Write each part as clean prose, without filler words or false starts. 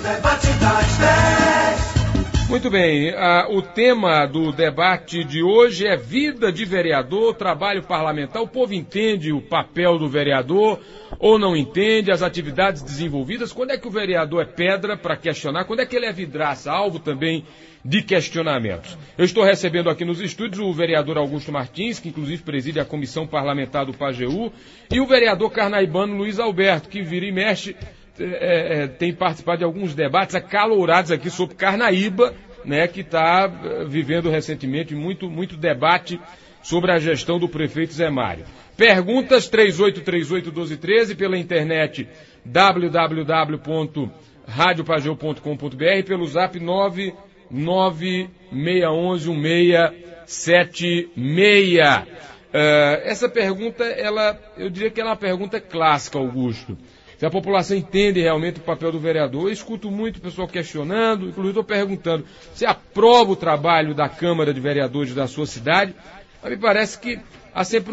debate das 10. Muito bem, o tema do debate de hoje é vida de vereador, trabalho parlamentar. O povo entende o papel do vereador ou não entende, as atividades desenvolvidas? Quando é que o vereador é pedra para questionar? Quando é que ele é vidraça, alvo também de questionamentos? Eu estou recebendo aqui nos estúdios o vereador Augusto Martins, que inclusive preside a comissão parlamentar do Pajeú, e o vereador carnaibano Luiz Alberto, que vira e mexe, tem participado de alguns debates acalorados aqui sobre Carnaíba, né, que está vivendo recentemente muito debate sobre a gestão do prefeito Zé Mário. Perguntas 3838-1213 pela internet www.radiopajeú.com.br, pelo zap 996111676. Essa pergunta, eu diria que ela é uma pergunta clássica, Augusto. Se a população entende realmente o papel do vereador. Eu escuto muito o pessoal questionando, inclusive estou perguntando se aprova o trabalho da Câmara de Vereadores da sua cidade. Mas me parece que há sempre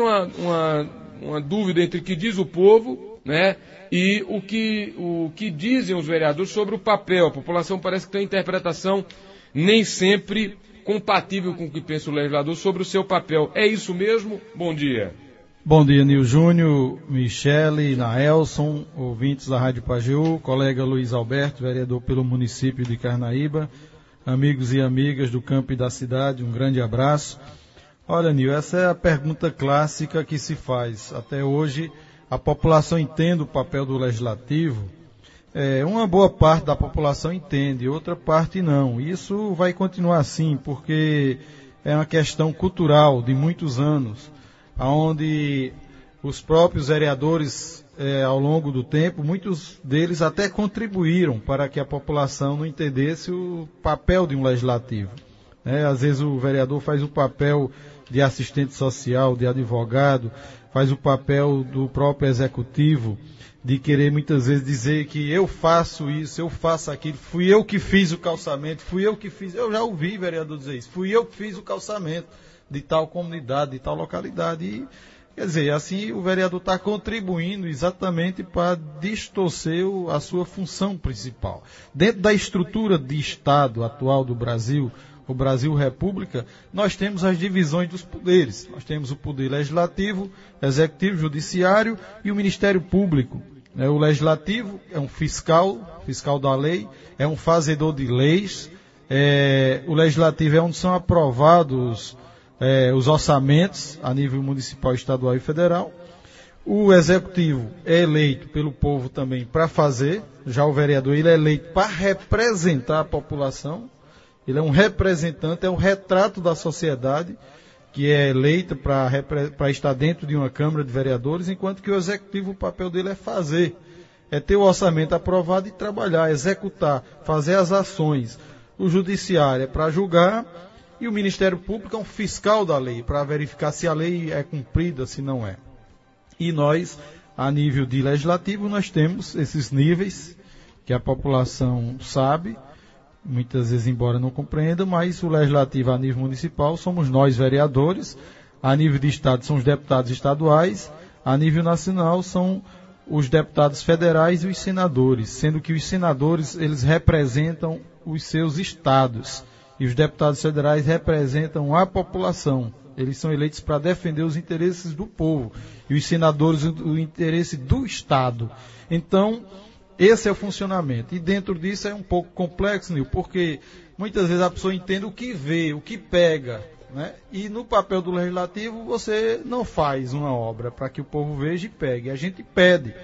uma dúvida entre o que diz o povo, né, e o que dizem os vereadores sobre o papel. A população parece que tem uma interpretação nem sempre compatível com o que pensa o legislador sobre o seu papel. É isso mesmo? Bom dia. Bom dia, Nil Júnior, Michele, Naelson, ouvintes da Rádio Pajeú, colega Luiz Alberto, vereador pelo município de Carnaíba, amigos e amigas do campo e da cidade, um grande abraço. Olha, Nil, essa é a pergunta clássica que se faz. Até hoje, a população entende o papel do legislativo. Uma boa parte da população entende, outra parte não. Isso vai continuar assim, porque é uma questão cultural de muitos anos, onde os próprios vereadores, ao longo do tempo, muitos deles até contribuíram para que a população não entendesse o papel de um legislativo. Às vezes o vereador faz o papel de assistente social, de advogado, faz o papel do próprio executivo, de querer muitas vezes dizer que eu faço isso, eu faço aquilo, fui eu que fiz o calçamento, eu já ouvi vereador dizer isso, fui eu que fiz o calçamento de tal comunidade, de tal localidade. E, quer dizer, assim o vereador está contribuindo exatamente para distorcer a sua função principal. Dentro da estrutura de Estado atual do Brasil, o Brasil República, nós temos as divisões dos poderes. Nós temos o poder legislativo, executivo, judiciário e o Ministério Público. O legislativo é um fiscal da lei, é um fazedor de leis. O legislativo é onde são aprovados os orçamentos a nível municipal, estadual e federal. O executivo é eleito pelo povo também para fazer, já o vereador ele é eleito para representar a população, ele é um representante, é um retrato da sociedade que é eleita para estar dentro de uma Câmara de Vereadores, enquanto que o executivo, o papel dele é fazer, é ter o orçamento aprovado e trabalhar, executar, fazer as ações. O judiciário é para julgar, e o Ministério Público é um fiscal da lei, para verificar se a lei é cumprida, se não é. E nós, a nível de legislativo, nós temos esses níveis que a população sabe, muitas vezes embora não compreenda, mas o legislativo a nível municipal somos nós vereadores, a nível de estado são os deputados estaduais, a nível nacional são os deputados federais e os senadores, sendo que os senadores eles representam os seus estados. E os deputados federais representam a população. Eles são eleitos para defender os interesses do povo. E os senadores, o interesse do Estado. Então, esse é o funcionamento. E dentro disso é um pouco complexo, Nil, porque muitas vezes a pessoa entende o que vê, o que pega, né? E no papel do legislativo você não faz uma obra para que o povo veja e pegue. A gente pede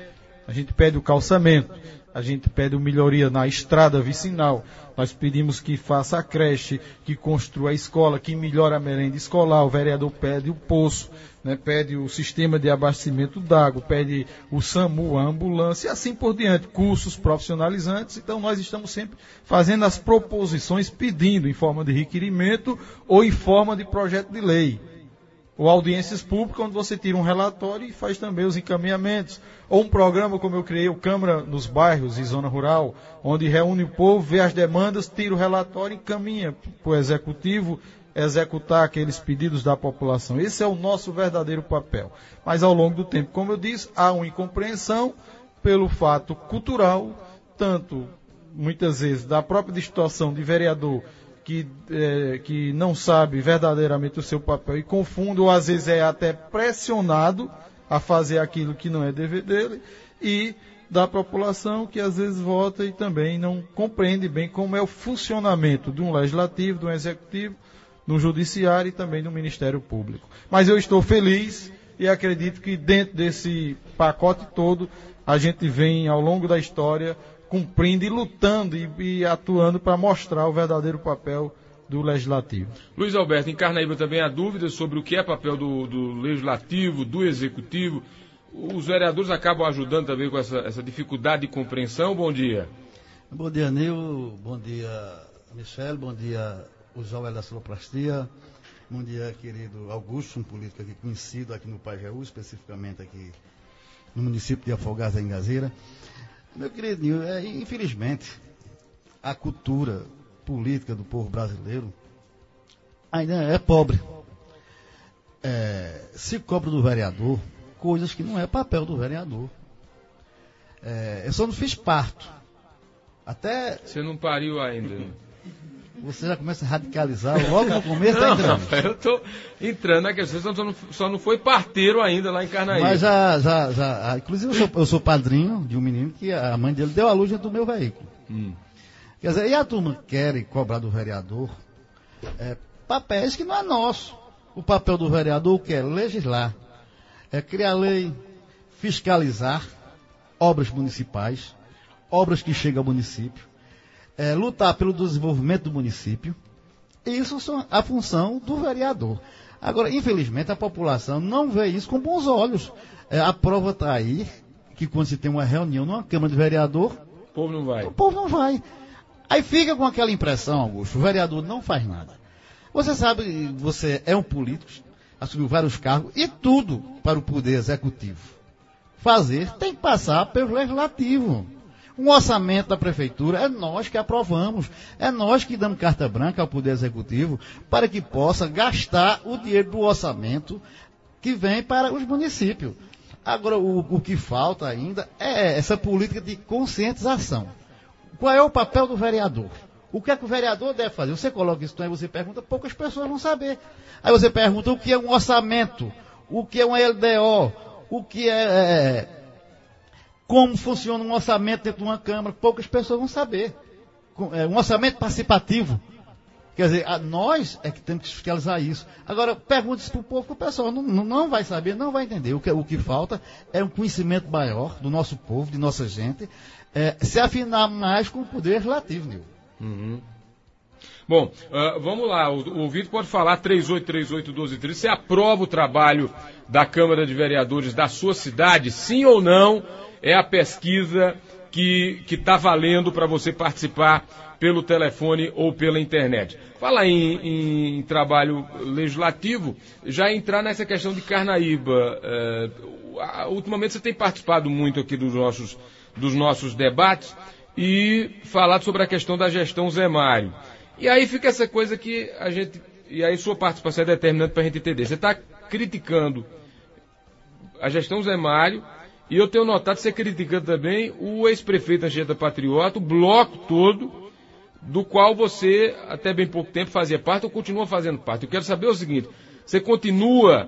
o calçamento. A gente pede melhoria na estrada vicinal, nós pedimos que faça a creche, que construa a escola, que melhore a merenda escolar, o vereador pede o poço, né, pede o sistema de abastecimento d'água, pede o SAMU, a ambulância e assim por diante, cursos profissionalizantes. Então nós estamos sempre fazendo as proposições, pedindo em forma de requerimento ou em forma de projeto de lei. Ou audiências públicas, onde você tira um relatório e faz também os encaminhamentos. Ou um programa como eu criei, o Câmara nos bairros e zona rural, onde reúne o povo, vê as demandas, tira o relatório e encaminha para o executivo executar aqueles pedidos da população. Esse é o nosso verdadeiro papel. Mas ao longo do tempo, como eu disse, há uma incompreensão pelo fato cultural, tanto muitas vezes, da própria distorção de vereador que não sabe verdadeiramente o seu papel e confunde, ou às vezes é até pressionado a fazer aquilo que não é dever dele, e da população que às vezes vota e também não compreende bem como é o funcionamento de um legislativo, de um executivo, do judiciário e também do Ministério Público. Mas eu estou feliz e acredito que dentro desse pacote todo a gente vem ao longo da história cumprindo e lutando e atuando para mostrar o verdadeiro papel do Legislativo. Luiz Alberto, em Carnaíba também há dúvidas sobre o que é papel do Legislativo, do Executivo. Os vereadores acabam ajudando também com essa dificuldade de compreensão. Bom dia. Bom dia, Nil. Bom dia, Michel. Bom dia, o Joel da Sonoplastia. Bom dia, querido Augusto, um político aqui conhecido aqui no Pajeú, especificamente aqui no município de Afogados da Ingazeira. Meu querido Nil, infelizmente, a cultura política do povo brasileiro ainda é pobre. Se cobra do vereador coisas que não é papel do vereador. Eu só não fiz parto. Até... Você não pariu ainda, né? Você já começa a radicalizar logo no começo da entrevista. Eu estou entrando na questão, só não foi parteiro ainda lá em Carnaíba. Mas já. Inclusive eu sou padrinho de um menino que a mãe dele deu à luz dentro do meu veículo. Quer dizer, e a turma quer cobrar do vereador papéis que não é nosso. O papel do vereador que é legislar, é criar lei, fiscalizar obras municipais, obras que chegam ao município, lutar pelo desenvolvimento do município. Isso é a função do vereador. Agora, infelizmente, a população não vê isso com bons olhos. A prova está aí, que quando se tem uma reunião numa Câmara de Vereador, o povo não vai. O povo não vai. Aí fica com aquela impressão, Augusto, o vereador não faz nada. Você sabe, você é um político, assumiu vários cargos, e tudo para o poder executivo fazer tem que passar pelo legislativo. Um orçamento da prefeitura é nós que aprovamos, é nós que damos carta branca ao Poder Executivo para que possa gastar o dinheiro do orçamento que vem para os municípios. Agora, o que falta ainda é essa política de conscientização. Qual é o papel do vereador? O que é que o vereador deve fazer? Você coloca isso aí, você pergunta, poucas pessoas vão saber. Aí você pergunta o que é um orçamento, o que é um LDO, o que como funciona um orçamento dentro de uma Câmara, poucas pessoas vão saber. Um orçamento participativo. Quer dizer, nós é que temos que fiscalizar isso. Agora, pergunte isso para o povo, que o pessoal não vai saber, não vai entender. O que falta é um conhecimento maior do nosso povo, de nossa gente, se afinar mais com o poder legislativo, Nil. Uhum. Bom, vamos lá, o ouvinte pode falar 3838-1230, você aprova o trabalho da Câmara de Vereadores da sua cidade, sim ou não? É a pesquisa que está valendo para você participar pelo telefone ou pela internet. Fala em trabalho legislativo, já entrar nessa questão de Carnaíba. Ultimamente você tem participado muito aqui dos nossos debates e falado sobre a questão da gestão Zé Mário. E aí fica essa coisa que a gente... E aí sua participação é determinante para a gente entender. Você está criticando a gestão Zé Mário, e eu tenho notado que você criticando também o ex-prefeito Anchieta Patriota, o bloco todo, do qual você, até bem pouco tempo, fazia parte ou continua fazendo parte. Eu quero saber o seguinte, você continua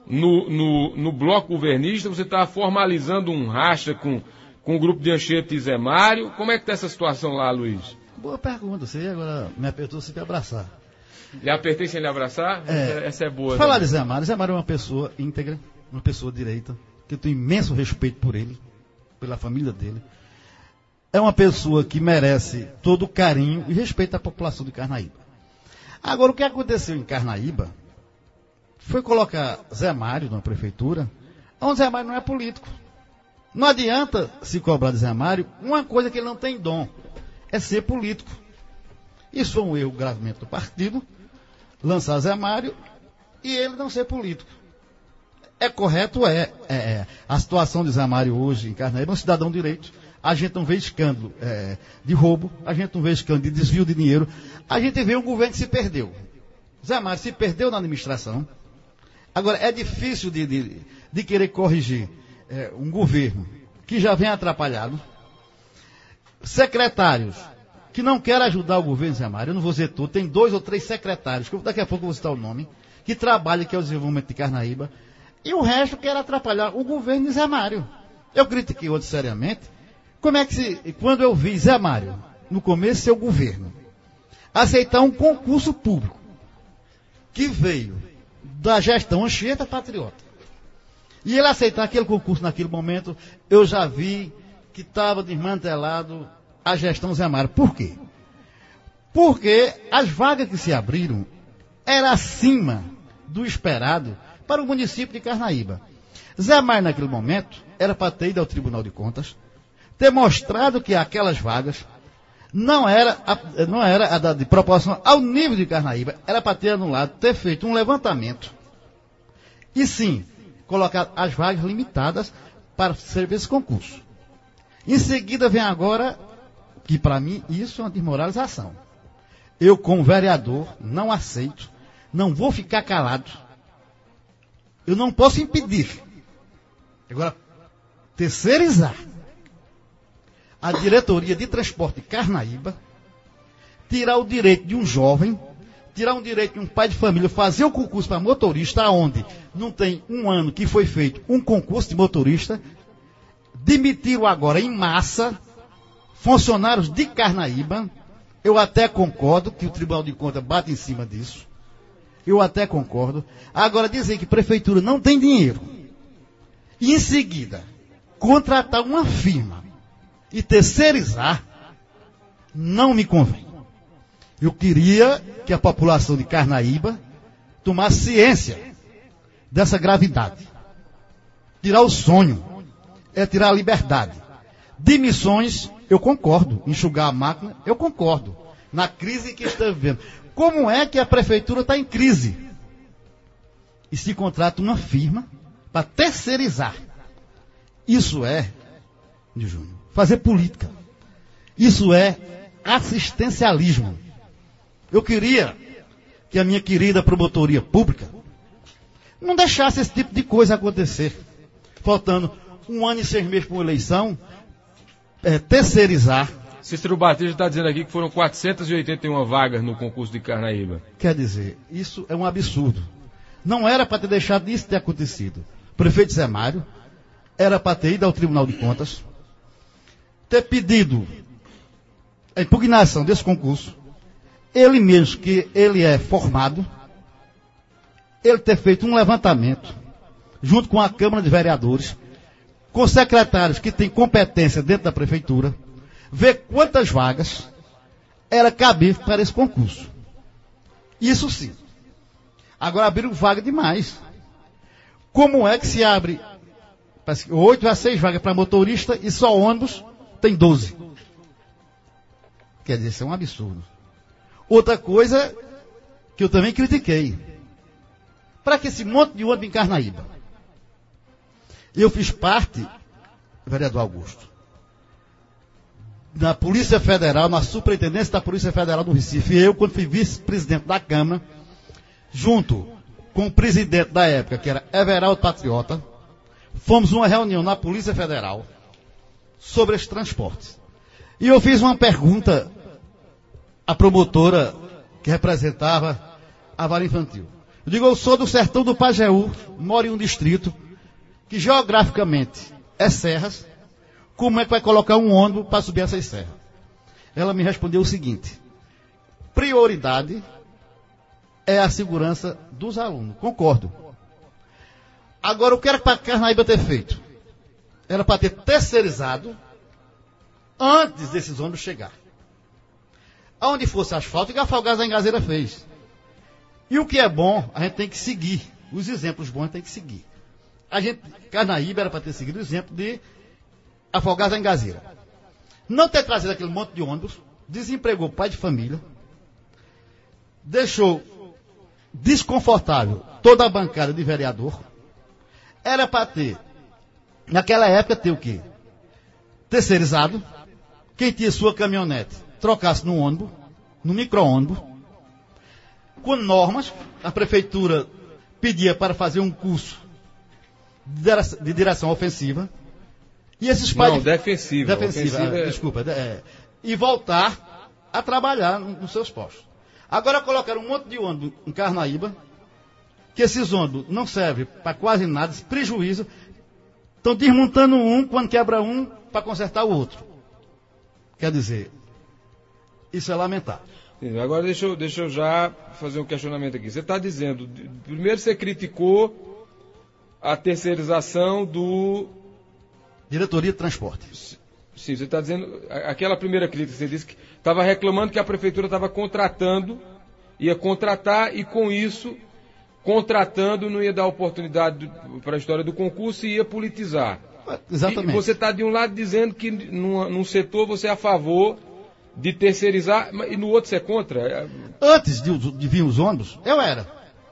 no bloco governista, você está formalizando um racha com o grupo de Anchieta e Zé Mário? Como é que está essa situação lá, Luiz? Boa pergunta, você agora me apertou sem me abraçar. Lhe apertei sem lhe abraçar? Essa é boa. Falar de Zé Mário é uma pessoa íntegra, uma pessoa direita, que eu tenho imenso respeito por ele, pela família dele. É uma pessoa que merece todo o carinho e respeito da população de Carnaíba. Agora, o que aconteceu em Carnaíba foi colocar Zé Mário na prefeitura, onde Zé Mário não é político. Não adianta se cobrar de Zé Mário uma coisa que ele não tem dom, é ser político. Isso foi um erro gravemente do partido, lançar Zé Mário e ele não ser político. É correto, a situação de Zé Mário hoje em Carnaíba é um cidadão de direito. A gente não vê escândalo de roubo, a gente não vê escândalo de desvio de dinheiro, a gente vê um governo que se perdeu. Zé Mário se perdeu na administração. Agora, é difícil de querer corrigir um governo que já vem atrapalhado, secretários que não quer ajudar o governo Zé Mário, eu não vou dizer tudo, tem 2 ou 3 secretários, que daqui a pouco eu vou citar o nome, que trabalham aqui ao desenvolvimento de Carnaíba, e o resto quer atrapalhar o governo de Zé Mário. Eu critiquei outro seriamente, quando eu vi Zé Mário, no começo seu governo, aceitar um concurso público, que veio da gestão Anchieta Patriota, e ele aceitar aquele concurso naquele momento, eu já vi que estava desmantelado a gestão Zé Mário. Por quê? Porque as vagas que se abriram eram acima do esperado para o município de Carnaíba. Zé Mário, naquele momento, era para ter ido ao Tribunal de Contas, ter mostrado que aquelas vagas não era de proporção ao nível de Carnaíba, era para ter anulado, ter feito um levantamento e sim, colocar as vagas limitadas para servir esse concurso. Em seguida vem agora, que para mim isso é uma desmoralização. Eu, como vereador, não aceito, não vou ficar calado. Eu não posso impedir. Agora, terceirizar a diretoria de transporte de Carnaíba, tirar o direito de um jovem, tirar o direito de um pai de família fazer o concurso para motorista, onde não tem um ano que foi feito um concurso de motorista, demitiram agora em massa funcionários de Carnaíba. Eu até concordo que o Tribunal de Contas bate em cima disso. Eu até concordo. Agora, dizer que a prefeitura não tem dinheiro e, em seguida, contratar uma firma e terceirizar, não me convém. Eu queria que a população de Carnaíba tomasse ciência dessa gravidade. Tirar o sonho é tirar a liberdade. Demissões, eu concordo. Enxugar a máquina, eu concordo. Na crise que está vivendo. Como é que a prefeitura está em crise? E se contrata uma firma para terceirizar. Isso é, Júnior, fazer política. Isso é assistencialismo. Eu queria que a minha querida promotoria pública não deixasse esse tipo de coisa acontecer. Faltando 1 ano e 6 meses para uma eleição, terceirizar. Cícero Batista está dizendo aqui que foram 481 vagas no concurso de Carnaíba. Quer dizer, isso é um absurdo. Não era para ter deixado isso ter acontecido. O prefeito Zé Mário era para ter ido ao Tribunal de Contas, ter pedido a impugnação desse concurso, ele mesmo, que ele é formado, ele ter feito um levantamento, junto com a Câmara de Vereadores, com secretários que têm competência dentro da prefeitura, ver quantas vagas era cabível para esse concurso. Isso sim. Agora abriram vaga demais. Como é que se abre 8 a 6 vagas para motorista e só ônibus tem 12? Quer dizer, isso é um absurdo. Outra coisa que eu também critiquei. Para que esse monte de ônibus em Carnaíba? Eu fiz parte, vereador Augusto, na Polícia Federal, na Superintendência da Polícia Federal do Recife. Eu, quando fui vice-presidente da Câmara, junto com o presidente da época, que era Everaldo Patriota, fomos numa reunião na Polícia Federal sobre esses transportes. E eu fiz uma pergunta à promotora que representava a vara infantil. Eu digo, eu sou do sertão do Pajeú, moro em um distrito que geograficamente é serras. Como é que vai colocar um ônibus para subir essas serras? Ela me respondeu o seguinte: prioridade é a segurança dos alunos. Concordo. Agora, o que era para Carnaíba ter feito? Era para ter terceirizado antes desses ônibus chegar. Aonde fosse asfalto, que a Afogás da Engazeira fez. E o que é bom, a gente tem que seguir. Os exemplos bons a gente tem que seguir. Carnaíba era para ter seguido o exemplo de Afogás da Engazeira. Não ter trazido aquele monte de ônibus, desempregou pai de família, deixou desconfortável toda a bancada de vereador. Era para ter, naquela época, ter o quê? Terceirizado. Quem tinha sua caminhonete, trocasse no ônibus, no micro-ônibus, com normas. A prefeitura pedia para fazer um curso de direção ofensiva. E esses pais... Não, defensiva. Defensiva, desculpa. E voltar a trabalhar nos seus postos. Agora colocaram um monte de ônibus em Carnaíba, que esses ônibus não servem para quase nada, prejuízo. Estão desmontando um, quando quebra um, para consertar o outro. Quer dizer, isso é lamentável. Sim, agora deixa eu já fazer um questionamento aqui. Você está dizendo, primeiro você criticou a terceirização do... Diretoria de Transporte. Sim, você está dizendo, aquela primeira crítica, você disse que estava reclamando que a prefeitura estava contratando, ia contratar e com isso, contratando não ia dar oportunidade para a história do concurso e ia politizar. Exatamente. E você está de um lado dizendo que num setor você é a favor de terceirizar e no outro você é contra? Antes de vir os ônibus, eu era.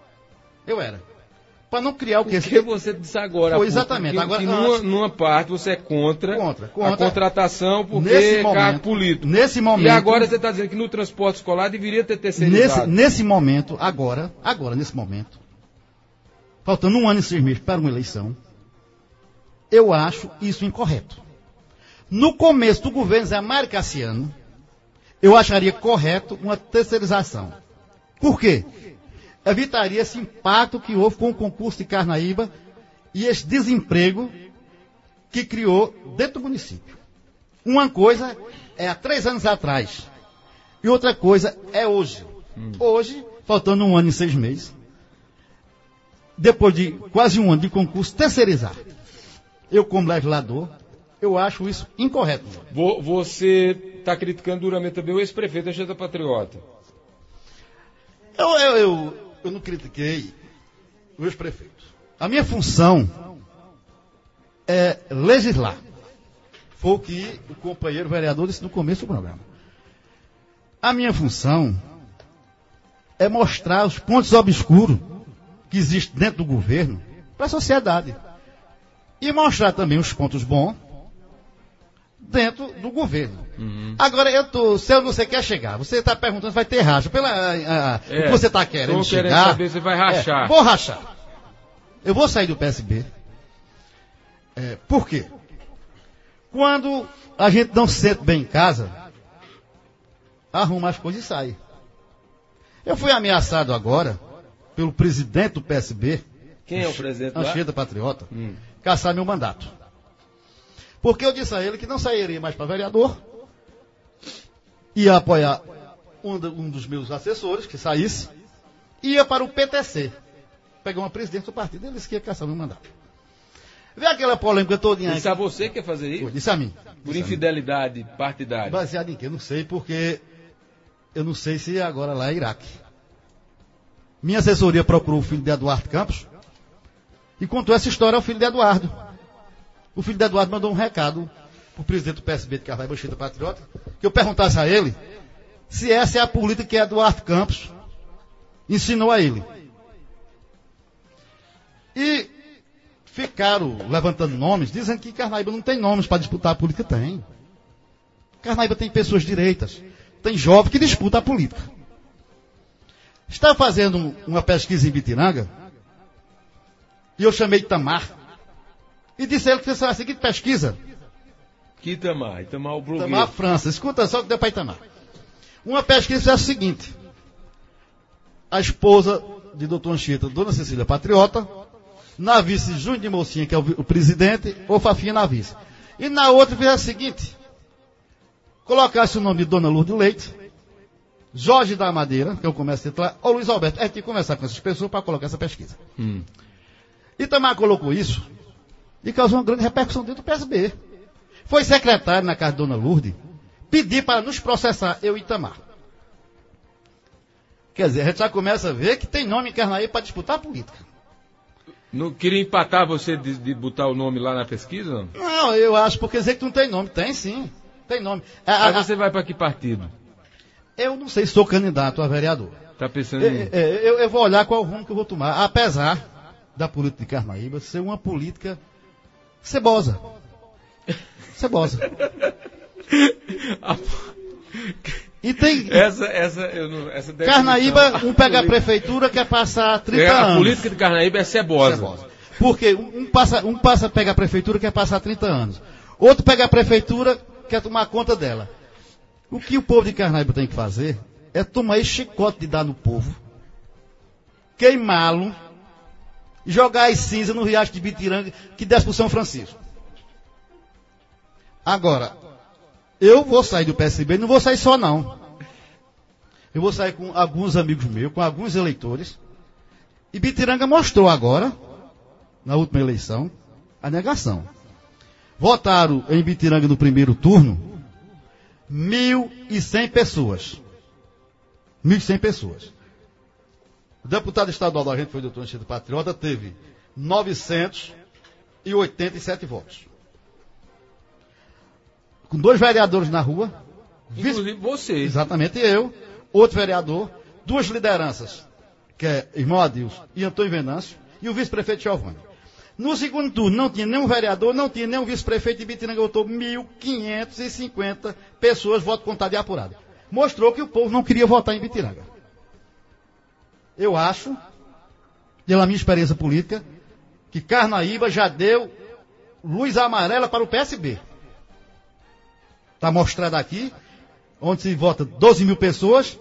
Para não criar o que... Porque você disse agora. Foi exatamente. Agora, que numa parte você é contra a contratação porque cargo político. Nesse momento... E agora você está dizendo que no transporte escolar deveria ter terceirizado. Nesse momento, nesse momento, faltando 1 ano e 6 meses para uma eleição, eu acho isso incorreto. No começo do governo Zé Mário Cassiano, eu acharia correto uma terceirização. Por quê? Evitaria esse impacto que houve com o concurso de Carnaíba e esse desemprego que criou dentro do município. Uma coisa é há 3 anos atrás e outra coisa é hoje. Hoje, faltando 1 ano e 6 meses, depois de quase 1 ano de concurso, terceirizar. Eu, como legislador, eu acho isso incorreto. Você está criticando duramente também o ex-prefeito Anchieta Patriota. Eu não critiquei o ex-prefeito. A minha função é legislar. Foi o que o companheiro vereador disse no começo do programa. A minha função é mostrar os pontos obscuros que existem dentro do governo para a sociedade. E mostrar também os pontos bons dentro do governo. Agora, se eu não sei quer chegar, você está perguntando se vai ter racha. O que você está querendo chegar... saber se vai rachar. Vou rachar. Eu vou sair do PSB. Por quê? Quando a gente não se sente bem em casa, arruma as coisas e sai. Eu fui ameaçado agora pelo presidente do PSB. Quem é o presidente lá? Anchieta Patriota. Caçar meu mandato. Porque eu disse a ele que não sairia mais para vereador, ia apoiar um dos meus assessores, que saísse, ia para o PTC, pegar uma presidência do partido, ele disse que ia caçar meu mandato. Vê aquela polêmica todinha aí. Disse a você que ia fazer isso? Disse a mim. Por infidelidade partidária. Baseado em quê? Eu não sei, porque eu não sei se agora lá é Iraque. Minha assessoria procurou o filho de Eduardo Campos e contou essa história ao filho de Eduardo. O filho de Eduardo mandou um recado para o presidente do PSB de Carnaíba, Anchieta Patriota, que eu perguntasse a ele se essa é a política que Eduardo Campos ensinou a ele. E ficaram levantando nomes, dizendo que Carnaíba não tem nomes para disputar a política. Tem. Carnaíba tem pessoas direitas, tem jovem que disputa a política. Estava fazendo uma pesquisa em Bitiranga, e eu chamei Itamar, e disse a ele que fez a seguinte pesquisa. Que Itamar? Itamar o blogueiro. Itamar França, escuta só o que deu para Itamar. Uma pesquisa é a seguinte: a esposa de doutor Anchieta, dona Cecília Patriota, na vice Júnior de Mocinha, que é o presidente, ou Fafinha na vice. E na outra fez a seguinte: colocasse o nome de dona Lourdes Leite, Jorge da Madeira, que é o comércio titular, ou Luiz Alberto. É que conversar com essas pessoas para colocar essa pesquisa. Itamar colocou isso e causou uma grande repercussão dentro do PSB. Foi secretário na casa de dona Lourdes, pedir para nos processar, eu e Itamar. Quer dizer, a gente já começa a ver que tem nome em Carnaíba para disputar a política. Não queria empatar você de botar o nome lá na pesquisa? Não, não, eu acho, porque dizer que não tem nome. Tem sim, tem nome. Aí você vai para que partido? Eu não sei se sou candidato a vereador. Está pensando em... eu vou olhar qual o rumo que eu vou tomar, apesar da política de Carnaíba ser uma política cebosa. Cebosa. E tem... Essa Carnaíba, um pega a prefeitura, quer passar 30 anos. A política de Carnaíba é cebosa. Porque um passa pega a prefeitura, quer passar 30 anos. Outro pega a prefeitura, quer tomar conta dela. O que o povo de Carnaíba tem que fazer é tomar esse chicote de dar no povo, queimá-lo, jogar as cinzas no riacho de Bitiranga que desce para o São Francisco. Agora, eu vou sair do PSB, não vou sair só não. Eu vou sair com alguns amigos meus, com alguns eleitores. E Bitiranga mostrou agora, na última eleição, a negação. Votaram em Bitiranga no primeiro turno 1.100 pessoas. 1.100 pessoas. O deputado estadual da gente, foi o doutor Anchieta Patriota, teve 987 votos. Com 2 vereadores na rua. Inclusive você. Exatamente eu. Outro vereador. 2 lideranças, que é irmão Adilson e Antônio Venâncio, e o vice-prefeito Giovanni. No segundo turno não tinha nenhum vereador, não tinha nenhum vice-prefeito, e Bitiranga votou 1.550 pessoas, voto contado e apurado. Mostrou que o povo não queria votar em Bitiranga. Eu acho, pela minha experiência política, que Carnaíba já deu luz amarela para o PSB. Está mostrado aqui, onde se vota 12 mil pessoas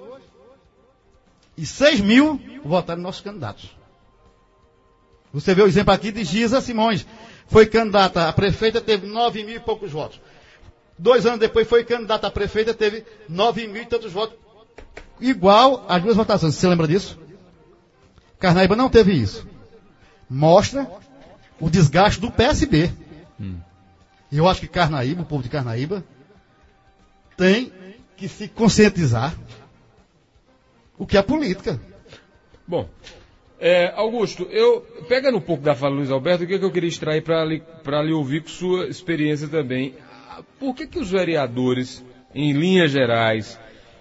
e 6 mil votaram nossos candidatos. Você vê o exemplo aqui de Giza Simões. Foi candidata a prefeita, teve 9 mil e poucos votos. 2 anos depois foi candidata a prefeita, teve 9 mil e tantos votos. Igual às 2 votações. Você lembra disso? Carnaíba não teve isso. Mostra o desgaste do PSB. E eu acho que Carnaíba, o povo de Carnaíba, tem que se conscientizar o que é política. Bom, Augusto, pegando um pouco da fala do Luiz Alberto, o que eu queria extrair para lhe ouvir com sua experiência também. Por que os vereadores, em linhas gerais,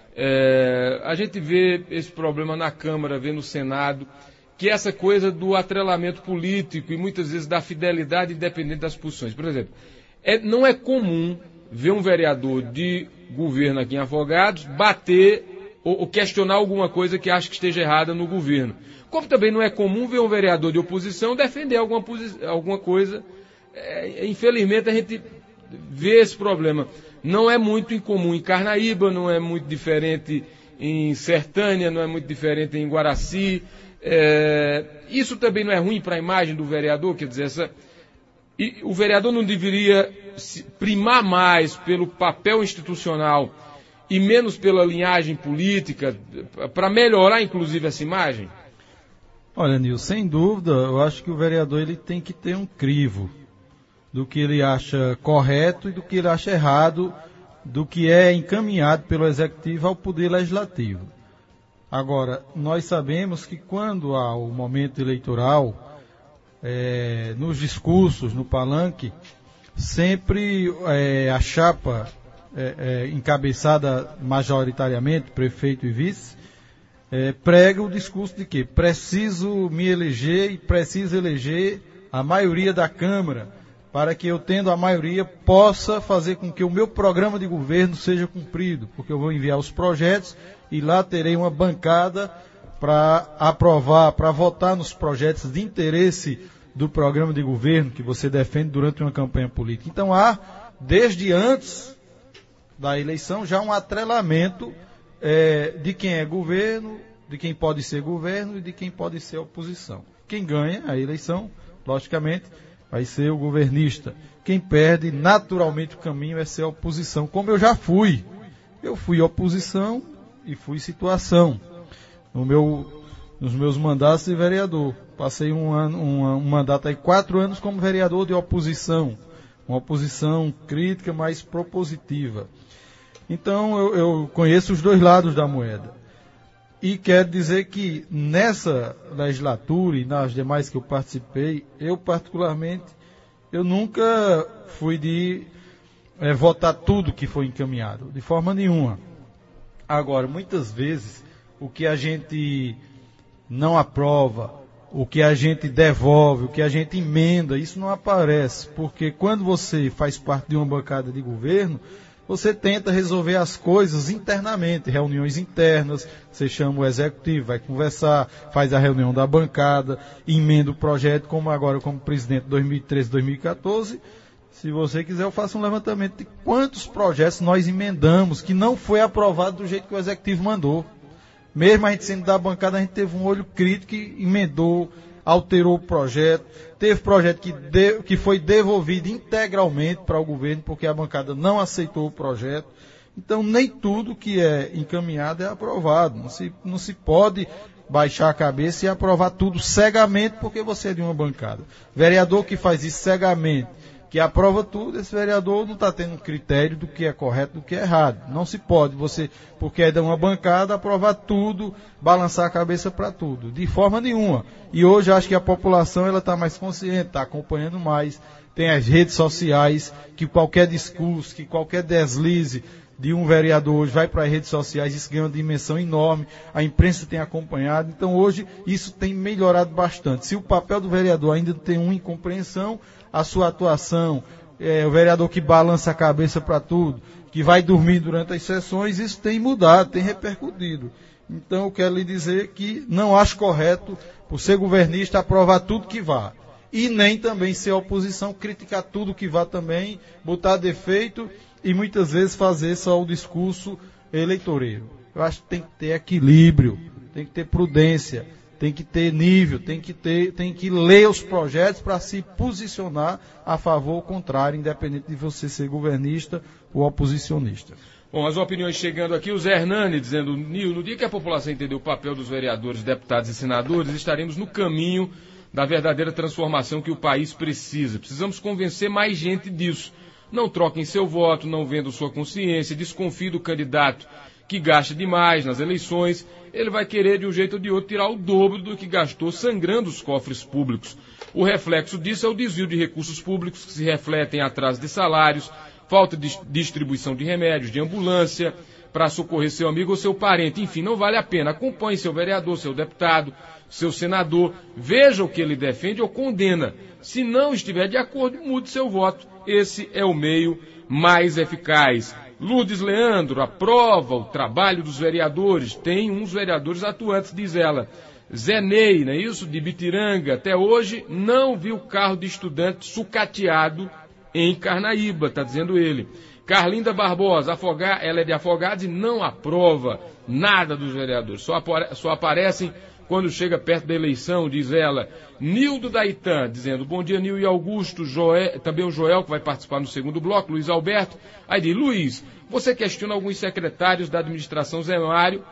a gente vê esse problema na Câmara, vê no Senado, que é essa coisa do atrelamento político e muitas vezes da fidelidade independente das posições. Por exemplo, não é comum ver um vereador de governo aqui em Afogados bater ou questionar alguma coisa que acha que esteja errada no governo. Como também não é comum ver um vereador de oposição defender alguma coisa. Infelizmente a gente vê esse problema. Não é muito incomum em Carnaíba, não é muito diferente em Sertânia, não é muito diferente em Guaraci. Isso também não é ruim para a imagem do vereador, quer dizer, o vereador não deveria primar mais pelo papel institucional e menos pela linhagem política, para melhorar inclusive essa imagem? Olha, Nilson, sem dúvida, eu acho que o vereador ele tem que ter um crivo do que ele acha correto e do que ele acha errado, do que é encaminhado pelo Executivo ao Poder Legislativo. Agora, nós sabemos que quando há o momento eleitoral, nos discursos, no palanque, sempre a chapa encabeçada majoritariamente, prefeito e vice, prega o discurso de que preciso me eleger e preciso eleger a maioria da Câmara, para que eu, tendo a maioria, possa fazer com que o meu programa de governo seja cumprido, porque eu vou enviar os projetos e lá terei uma bancada para aprovar, para votar nos projetos de interesse do programa de governo que você defende durante uma campanha política. Então há, desde antes da eleição, já um atrelamento de quem é governo, de quem pode ser governo e de quem pode ser oposição. Quem ganha a eleição, logicamente, vai ser o governista. Quem perde, naturalmente, o caminho é ser a oposição, como eu já fui. Eu fui oposição e fui situação nos meus mandatos de vereador. Passei um mandato aí 4 anos como vereador de oposição, uma oposição crítica, mas propositiva. Então eu conheço os 2 lados da moeda. E quero dizer que nessa legislatura e nas demais que eu participei, eu particularmente, eu nunca fui de votar tudo que foi encaminhado, de forma nenhuma. Agora, muitas vezes, o que a gente não aprova, o que a gente devolve, o que a gente emenda, isso não aparece, porque quando você faz parte de uma bancada de governo, você tenta resolver as coisas internamente, reuniões internas, você chama o executivo, vai conversar, faz a reunião da bancada, emenda o projeto, como agora como presidente 2013, 2014, Se você quiser, eu faço um levantamento de quantos projetos nós emendamos que não foi aprovado do jeito que o Executivo mandou. Mesmo a gente sendo da bancada, a gente teve um olho crítico e emendou, alterou o projeto. Teve projeto que foi devolvido integralmente para o governo, porque a bancada não aceitou o projeto. Então, nem tudo que é encaminhado é aprovado. Não se pode baixar a cabeça e aprovar tudo cegamente porque você é de uma bancada. Vereador que faz isso cegamente, que aprova tudo, esse vereador não está tendo um critério do que é correto e do que é errado. Não se pode você, porque é de uma bancada, aprovar tudo, balançar a cabeça para tudo. De forma nenhuma. E hoje acho que a população está mais consciente, está acompanhando mais. Tem as redes sociais, que qualquer discurso, que qualquer deslize de um vereador hoje vai para as redes sociais, isso ganha uma dimensão enorme, a imprensa tem acompanhado, então hoje isso tem melhorado bastante. Se o papel do vereador ainda tem uma incompreensão, a sua atuação, o vereador que balança a cabeça para tudo, que vai dormir durante as sessões, isso tem mudado, tem repercutido. Então eu quero lhe dizer que não acho correto, por ser governista, aprovar tudo que vá. E nem também ser oposição, criticar tudo que vá também, botar defeito e muitas vezes fazer só o discurso eleitoreiro. Eu acho que tem que ter equilíbrio, tem que ter prudência, tem que ter nível, tem que ler os projetos para se posicionar a favor ou contrário, independente de você ser governista ou oposicionista. Bom, as opiniões chegando aqui, o Zé Hernani dizendo, Nil, no dia que a população entender o papel dos vereadores, deputados e senadores, estaremos no caminho da verdadeira transformação que o país precisa. Precisamos convencer mais gente disso. Não troquem seu voto, não vendam sua consciência, desconfie do candidato que gasta demais nas eleições. Ele vai querer, de um jeito ou de outro, tirar o dobro do que gastou sangrando os cofres públicos. O reflexo disso é o desvio de recursos públicos que se refletem em atraso de salários, falta de distribuição de remédios, de ambulância, para socorrer seu amigo ou seu parente. Enfim, não vale a pena. Acompanhe seu vereador, seu deputado, seu senador, veja o que ele defende ou condena. Se não estiver de acordo, mude seu voto. Esse é o meio mais eficaz. Lourdes Leandro aprova o trabalho dos vereadores. Tem uns vereadores atuantes, diz ela. Zé Ney, não é isso? De Bitiranga, até hoje não viu carro de estudante sucateado em Carnaíba, está dizendo ele. Carlinda Barbosa, ela é de Afogados e não aprova nada dos vereadores. Só aparecem quando chega perto da eleição, diz ela. Nildo Daitan, dizendo, bom dia, Nil e Augusto, também o Joel, que vai participar no segundo bloco, Luiz Alberto. Aí diz, Luiz, você questiona alguns secretários da administração Zé Mário,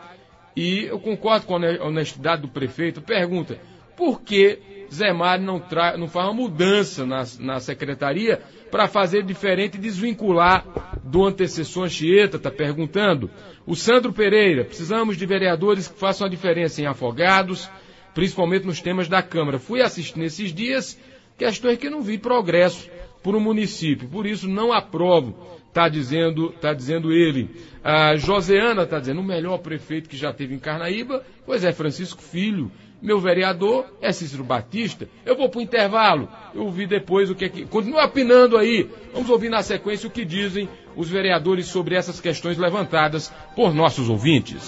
e eu concordo com a honestidade do prefeito. Pergunta, por que Zé Mário não faz uma mudança na secretaria para fazer diferente e desvincular do antecessor Anchieta, está perguntando. O Sandro Pereira, precisamos de vereadores que façam a diferença em Afogados, principalmente nos temas da Câmara. Fui assistir nesses dias questões que não vi progresso por um município, por isso não aprovo, está dizendo ele. A Joseana está dizendo, o melhor prefeito que já teve em Carnaíba, pois é Francisco Filho. Meu vereador é Cícero Batista. Eu vou para o intervalo. Eu ouvi depois o que é que... Continua opinando aí. Vamos ouvir na sequência o que dizem os vereadores sobre essas questões levantadas por nossos ouvintes.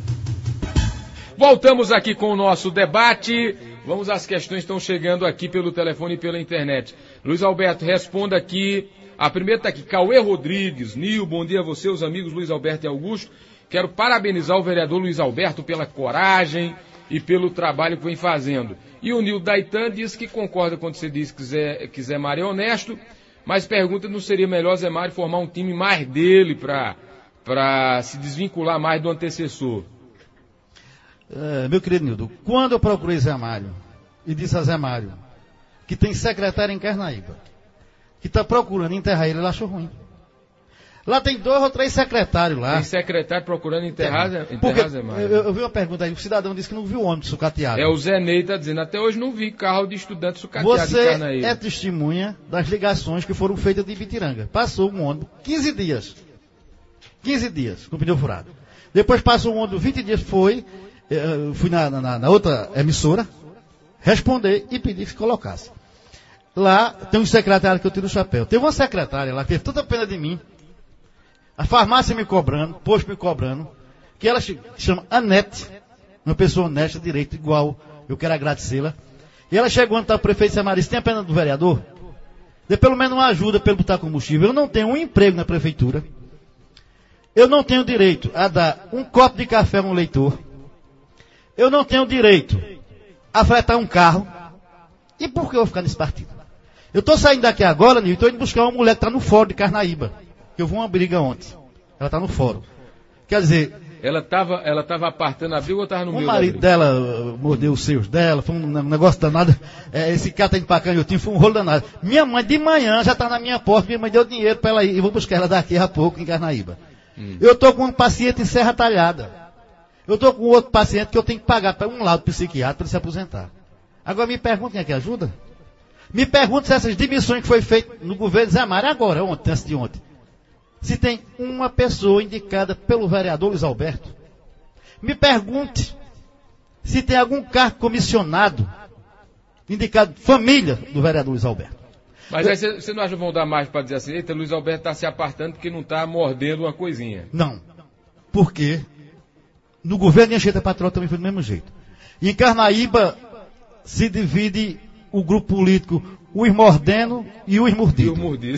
Voltamos aqui com o nosso debate. Vamos às questões que estão chegando aqui pelo telefone e pela internet. Luiz Alberto, responda aqui. A primeira está aqui. Cauê Rodrigues. Nil, bom dia a você, os amigos Luiz Alberto e Augusto. Quero parabenizar o vereador Luiz Alberto pela coragem e pelo trabalho que vem fazendo. E o Nil Daitan diz que concorda quando você diz que Zé Mário é honesto, mas pergunta, não seria melhor Zé Mário formar um time mais dele para se desvincular mais do antecessor? Meu querido Nildo, quando eu procurei Zé Mário e disse a Zé Mário que tem secretário em Carnaíba, que está procurando enterrar ele achou ruim. Lá tem 2 ou 3 secretários lá. Tem secretário procurando enterrar Zé Mário. Eu vi uma pergunta aí, o cidadão disse que não viu o ônibus sucateado. O Zé Ney está dizendo, até hoje não vi carro de estudante sucateado em Carnaíba. Você é testemunha das ligações que foram feitas de Ibitiranga. Passou um ônibus 15 dias com pneu furado. Depois passou um ônibus 20 dias, fui na outra emissora responder e pedir que se colocasse. Lá tem um secretário que eu tiro o chapéu. Teve uma secretária lá que teve tanta pena de mim. A farmácia me cobrando, posto me cobrando, que ela chama Anete, uma pessoa honesta, direito, igual, eu quero agradecê-la. E ela chegou onde está o prefeito Zé Mário, tem a pena do vereador? Dê pelo menos uma ajuda para ele botar combustível. Eu não tenho um emprego na prefeitura. Eu não tenho direito a dar um copo de café a um eleitor. Eu não tenho direito a fretar um carro. E por que eu vou ficar nesse partido? Eu estou saindo daqui agora, Nil, e estou indo buscar uma mulher que está no fórum de Carnaíba. Eu vi uma briga ontem. Ela está no fórum. Quer dizer... Ela estava apartando a briga ou estava no meio da briga? O marido dela mordeu os seios dela, foi um negócio danado. Esse cara tá indo pra Canhotinho, foi um rolo danado. Minha mãe de manhã já está na minha porta, minha mãe deu dinheiro para ela ir, e vou buscar ela daqui a pouco em Carnaíba. Eu estou com um paciente em Serra Talhada. Eu estou com outro paciente que eu tenho que pagar para um lado psiquiatra para ele se aposentar. Agora me pergunta quem é que ajuda? Me pergunta se essas demissões que foi feitas no governo Zé Mário agora, ontem, antes de ontem. Se tem uma pessoa indicada pelo vereador Luiz Alberto. Me pergunte se tem algum cargo comissionado indicado família do vereador Luiz Alberto. Mas aí você não acha que vão dar mais para dizer assim, eita, Luiz Alberto está se apartando porque não está mordendo uma coisinha? Não. Porque no governo de Anchieta Patroa também foi do mesmo jeito. Em Carnaíba se divide o grupo político, o Mordendo e o Mordido.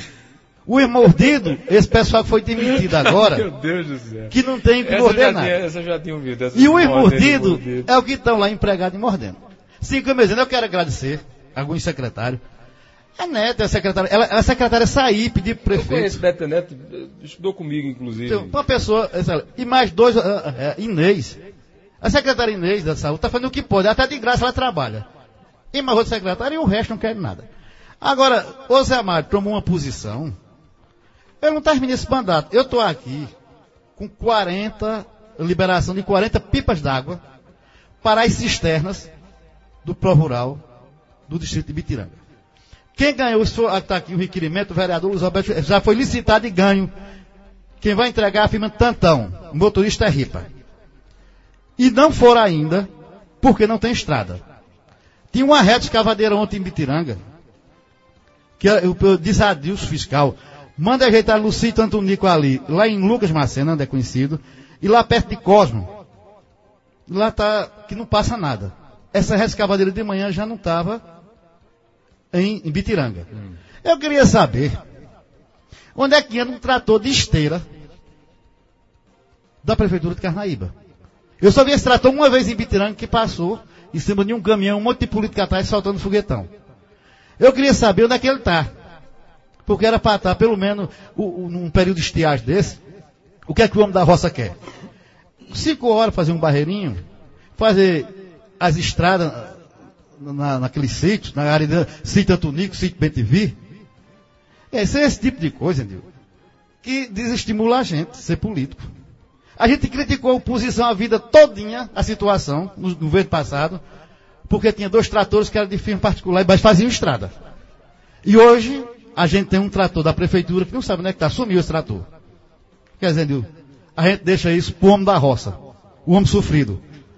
O Mordido, esse pessoal que foi demitido agora, meu Deus do céu, que não tem que morder nada. Essa eu já tinha ouvido. E o Mordido é o que estão lá empregados e mordendo. 5 meses, eu quero agradecer a alguns secretários. A Neta é secretária, ela é secretária sair, pedir pro prefeito. Eu conheço Neta, estudou comigo, inclusive. Então, uma pessoa, e mais 2, Inês. A secretária Inês da Saúde está fazendo o que pode, até de graça ela trabalha. E mais outro secretário e o resto não quer nada. Agora, o Zé Mário tomou uma posição. Eu não terminei esse mandato. Eu estou aqui com liberação de 40 pipas d'água para as cisternas do Pro Rural do distrito de Bitiranga. Quem ganhou, está aqui o requerimento, o vereador Luiz Alberto, já foi licitado e ganho. Quem vai entregar é a firma Tantão, o motorista é Ripa. E não for ainda, porque não tem estrada. Tinha uma reta escavadeira ontem em Bitiranga, que eu disse a Dilson fiscal, manda ajeitar no sítio Antonico ali, lá em Lucas Macena, onde é conhecido, e lá perto de Cosmo. Lá está, que não passa nada. Essa reta escavadeira de manhã já não estava em Bitiranga. Eu queria saber, onde é que anda um trator de esteira da Prefeitura de Carnaíba? Eu só vi esse trator uma vez em Bitiranga que passou em cima de um caminhão, um monte de político atrás soltando foguetão. Eu queria saber onde é que ele está. Porque era para estar, pelo menos, num período de estiagem desse, o que é que o homem da roça quer? 5 horas fazer um barreirinho, fazer as estradas naqueles sítios, na área de sítio Antonico, sítio Bentivi. Esse tipo de coisa, entendeu? Que desestimula a gente a ser político. A gente criticou a oposição a vida todinha, a situação, no governo passado, porque tinha 2 tratores que eram de firma particular, mas faziam estrada. E hoje, a gente tem um trator da prefeitura que não sabe onde é que está, sumiu esse trator. Quer dizer, a gente deixa isso pro homem da roça, o homem sofrido.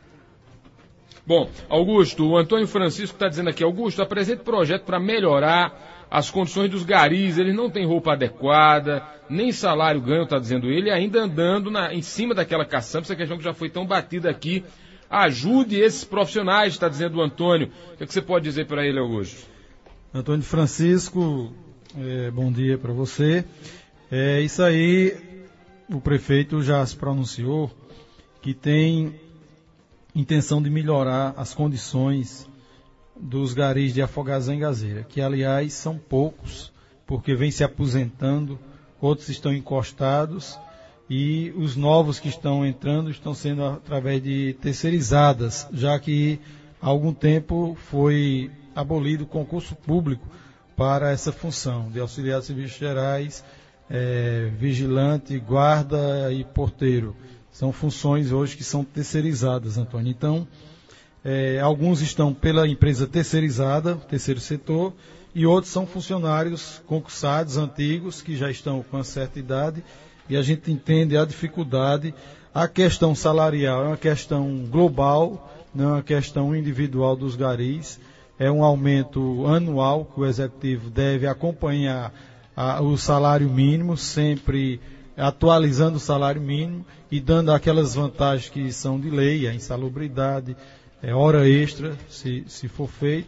Bom, Augusto, o Antônio Francisco está dizendo aqui, Augusto, apresente projeto para melhorar as condições dos garis, eles não têm roupa adequada, nem salário ganham, está dizendo ele, ainda andando em cima daquela caçamba, essa questão que já foi tão batida aqui. Ajude esses profissionais, está dizendo o Antônio. O que é que você pode dizer para ele, Augusto? Antônio Francisco, bom dia para você. Isso aí, o prefeito já se pronunciou que tem intenção de melhorar as condições dos garis de Afogazã e Gazeira, que aliás são poucos, porque vem se aposentando, outros estão encostados e os novos que estão entrando estão sendo através de terceirizadas, já que há algum tempo foi abolido o concurso público para essa função de auxiliar de serviços gerais, vigilante, guarda e porteiro. São funções hoje que são terceirizadas, Antônio. Então, alguns estão pela empresa terceirizada, terceiro setor, e outros são funcionários concursados, antigos, que já estão com uma certa idade, e a gente entende a dificuldade. A questão salarial é uma questão global, não é uma questão individual dos garis, é um aumento anual que o executivo deve acompanhar o salário mínimo, sempre atualizando o salário mínimo e dando aquelas vantagens que são de lei, a insalubridade, hora extra, se for feito,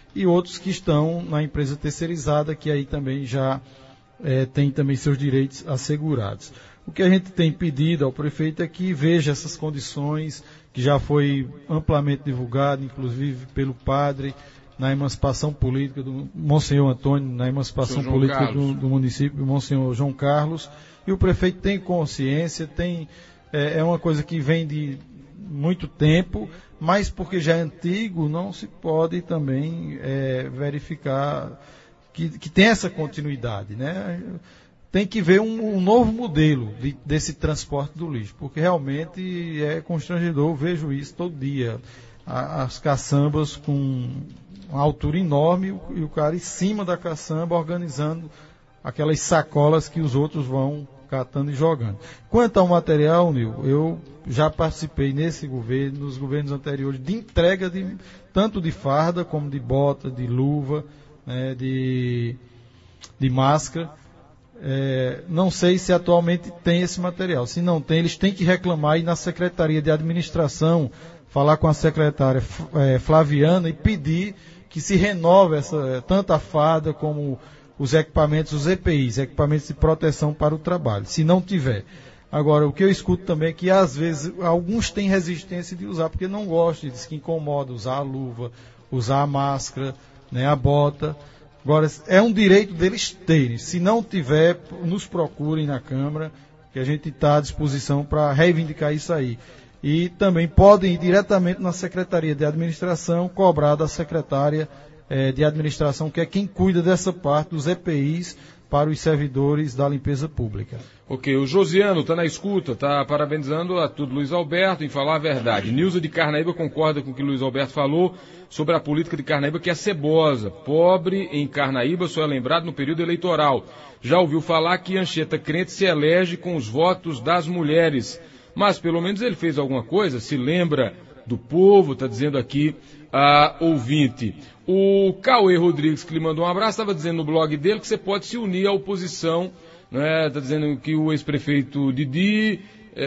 e outros que estão na empresa terceirizada, que aí também já tem também seus direitos assegurados. O que a gente tem pedido ao prefeito é que veja essas condições, que já foi amplamente divulgado, inclusive pelo padre, na emancipação política do Monsenhor Antônio, na emancipação política do município, Monsenhor João Carlos, e o prefeito tem consciência, é uma coisa que vem de muito tempo, mas porque já é antigo, não se pode também verificar que tem essa continuidade, né? Tem que ver um novo modelo desse transporte do lixo, porque realmente é constrangedor, eu vejo isso todo dia. As caçambas com uma altura enorme e o cara em cima da caçamba organizando aquelas sacolas que os outros vão catando e jogando. Quanto ao material, Nil, eu já participei nesse governo, nos governos anteriores, de entrega tanto de farda como de bota, de luva, né, de máscara. Não sei se atualmente tem esse material. Se não tem, eles têm que reclamar e na Secretaria de Administração, falar com a secretária Flaviana e pedir que se renove tanto a farda como os equipamentos, os EPIs, equipamentos de proteção para o trabalho, se não tiver. Agora, o que eu escuto também é que às vezes alguns têm resistência de usar, porque não gostam, diz que incomoda usar a luva, usar a máscara, né, a bota. Agora, é um direito deles terem. Se não tiver, nos procurem na Câmara, que a gente está à disposição para reivindicar isso aí. E também podem ir diretamente na Secretaria de Administração, cobrar da Secretária de Administração, que é quem cuida dessa parte dos EPIs para os servidores da limpeza pública. Ok, o Josiano está na escuta, está parabenizando a tudo Luiz Alberto em falar a verdade. Nilza de Carnaíba concorda com o que Luiz Alberto falou sobre a política de Carnaíba, que é cebosa. Pobre em Carnaíba só é lembrado no período eleitoral. Já ouviu falar que Anchieta Crente se elege com os votos das mulheres. Mas pelo menos ele fez alguma coisa, se lembra do povo, está dizendo aqui a ouvinte. O Cauê Rodrigues, que lhe mandou um abraço, estava dizendo no blog dele que você pode se unir à oposição, né? Está dizendo que o ex-prefeito Didi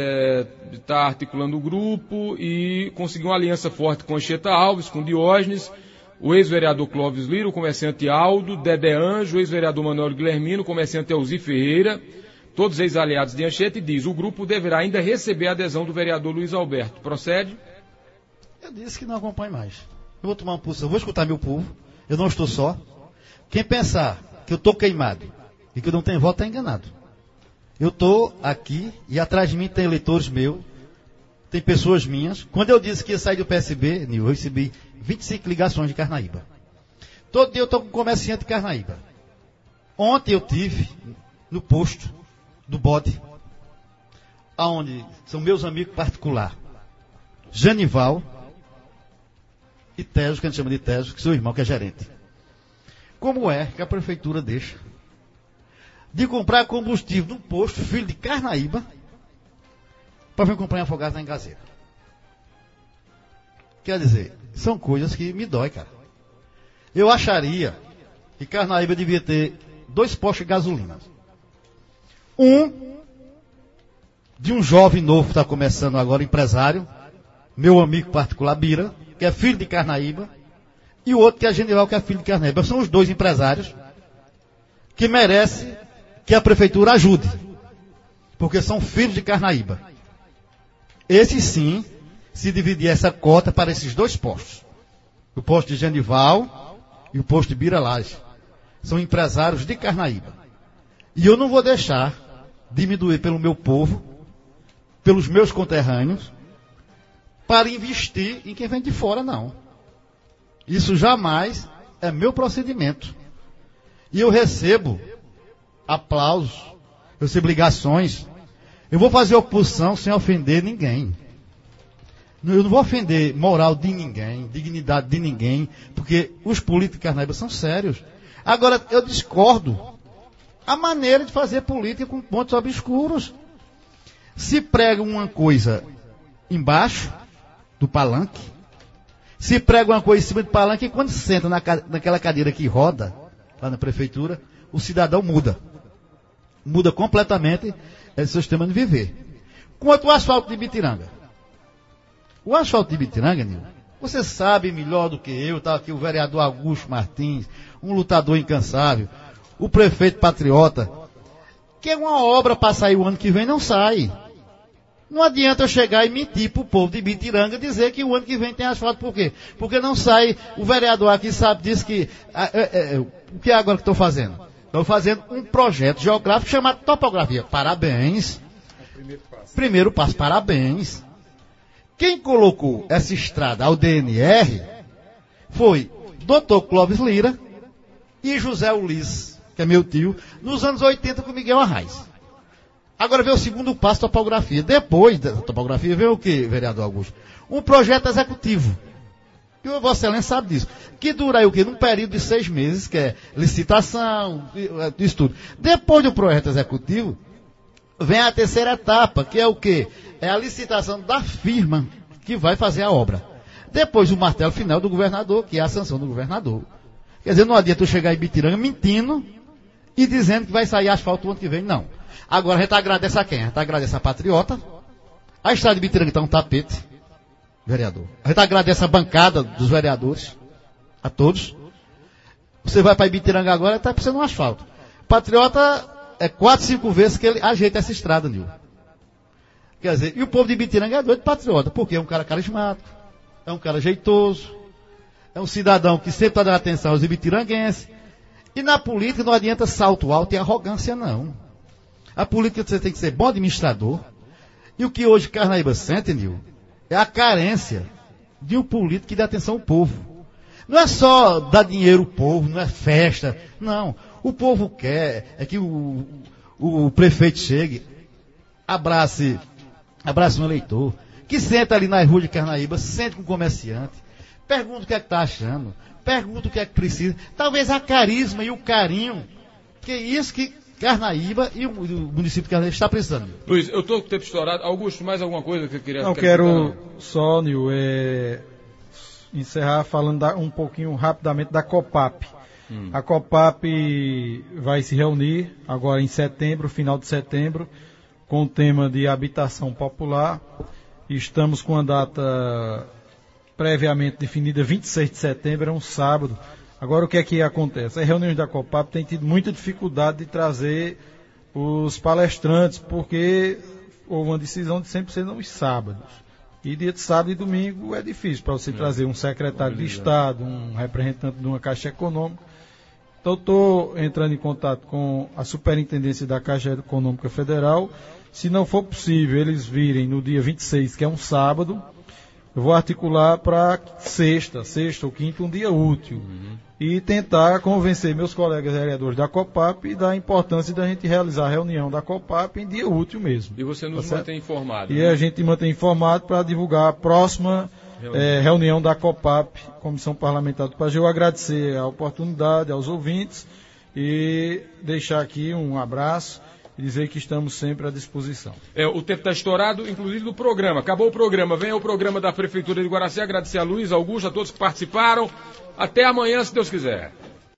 está articulando o grupo e conseguiu uma aliança forte com Anchieta Alves, com Diógenes, o ex-vereador Clóvis Lira, o comerciante Aldo, Dedé Anjo, o ex-vereador Manuel Guilhermino, o comerciante Elzi Ferreira, todos ex-aliados de Anchieta, e diz: o grupo deverá ainda receber a adesão do vereador Luiz Alberto. Procede? Eu disse que não acompanho mais. Eu vou tomar uma posição, vou escutar meu povo, eu não estou só. Quem pensar que eu estou queimado e que eu não tenho voto está enganado. Eu estou aqui e atrás de mim tem eleitores meus, tem pessoas minhas. Quando eu disse que ia sair do PSB, eu recebi 25 ligações de Carnaíba. Todo dia eu estou com um comerciante de Carnaíba. Ontem eu tive no posto do bode, aonde são meus amigos particulares, Janival e Tejo, que a gente chama de Tejo, que é seu irmão, que é gerente. Como é que a prefeitura deixa de comprar combustível no posto, filho de Carnaíba, para vir comprar em Afogados na Engazeira? Quer dizer, são coisas que me dói, cara. Eu acharia que Carnaíba devia ter 2 postos de gasolina. Um de um jovem novo que está começando agora, empresário, meu amigo particular, Bira, que é filho de Carnaíba, e o outro que é Genival, que é filho de Carnaíba. São os 2 empresários que merecem que a prefeitura ajude, porque são filhos de Carnaíba. Esse sim, se dividir essa cota para esses 2 postos, o posto de Genival e o posto de Bira Laje, são empresários de Carnaíba. E eu não vou deixar de me doer pelo meu povo, pelos meus conterrâneos, para investir em quem vem de fora, não. Isso jamais é meu procedimento. E eu recebo aplausos, eu recebo ligações. Eu vou fazer oposição sem ofender ninguém. Eu não vou ofender moral de ninguém, dignidade de ninguém, porque os políticos de Carnaíba são sérios. Agora, eu discordo a maneira de fazer política com pontos obscuros. Se prega uma coisa embaixo do palanque, se prega uma coisa em cima do palanque, e quando se senta naquela cadeira que roda, lá na prefeitura, o cidadão muda. Muda completamente esse sistema de viver. Quanto ao asfalto de Bitiranga. O asfalto de Bitiranga, Nil, Você sabe melhor do que eu, está aqui o vereador Augusto Martins, um lutador incansável, o prefeito patriota, que é uma obra para sair o ano que vem, não sai. Não adianta eu chegar e mentir para o povo de Ibitiranga dizer que o ano que vem tem asfalto. Por quê? Porque não sai. O vereador aqui sabe disso que... o que é agora que estou fazendo? Estou fazendo um projeto geográfico chamado topografia. Parabéns. Primeiro passo, parabéns. Quem colocou essa estrada ao DNR foi Dr. Clóvis Lira e José Ulisses, que é meu tio, nos anos 80 com Miguel Arraes. Agora vem o segundo passo, topografia. Depois da topografia vem o que, vereador Augusto? Um projeto executivo. E o Vossa Excelência sabe disso. Que dura aí o quê? Num período de 6 meses, que é licitação, isso tudo. Depois do projeto executivo, vem a terceira etapa, que é o quê? É a licitação da firma que vai fazer a obra. Depois o martelo final do governador, que é a sanção do governador. Quer dizer, não adianta eu chegar em Ibitiranga mentindo e dizendo que vai sair asfalto o ano que vem, não. Agora a gente agradece a quem? A gente agradece a Patriota. A estrada de Ibitiranga está um tapete, vereador. A gente agradece a bancada dos vereadores, a todos. Você vai para Ibitiranga agora, está precisando de um asfalto. Patriota é 4, 5 vezes que ele ajeita essa estrada, Nil. Quer dizer, e o povo de Ibitiranga é doido de Patriota, porque é um cara carismático, é um cara jeitoso, é um cidadão que sempre está dando atenção aos ibitiranguenses. E na política não adianta salto alto e arrogância, não. A política você tem que ser bom administrador. E o que hoje Carnaíba sente, Nil, é a carência de um político que dá atenção ao povo. Não é só dar dinheiro ao povo, não é festa. Não. O povo quer é que o prefeito chegue, abrace um eleitor, que senta ali nas ruas de Carnaíba, sente com o comerciante, pergunta o que é que está achando, pergunta o que é que precisa. Talvez a carisma e o carinho, que é isso que Carnaíba e o município de Carnaíba está precisando. Luiz, eu estou com o tempo estourado. Augusto, mais alguma coisa que eu queria... Não, quero só, Nil, encerrar falando um pouquinho rapidamente da COPAP. A COPAP vai se reunir agora em setembro, final de setembro, com o tema de habitação popular. Estamos com a data previamente definida, 26 de setembro, é um sábado. Agora, o que é que acontece? As reuniões da COPAP têm tido muita dificuldade de trazer os palestrantes, porque houve uma decisão de sempre ser nos sábados. E dia de sábado e domingo é difícil para você trazer um secretário de Estado, um representante de uma Caixa Econômica. Então, estou entrando em contato com a Superintendência da Caixa Econômica Federal. Se não for possível eles virem no dia 26, que é um sábado, eu vou articular para sexta ou quinta, um dia útil. E tentar convencer meus colegas vereadores da COPAP da importância da gente realizar a reunião da COPAP em dia útil mesmo. E você nos mantém informado. E a gente mantém informado para divulgar a próxima reunião da COPAP, Comissão Parlamentar do Pajeú. Agradecer a oportunidade aos ouvintes e deixar aqui um abraço e dizer que estamos sempre à disposição. O tempo está estourado, inclusive do programa. Acabou o programa. Venha o programa da Prefeitura de Guaraci. Agradecer a Luiz, Augusto, a todos que participaram. Até amanhã, se Deus quiser.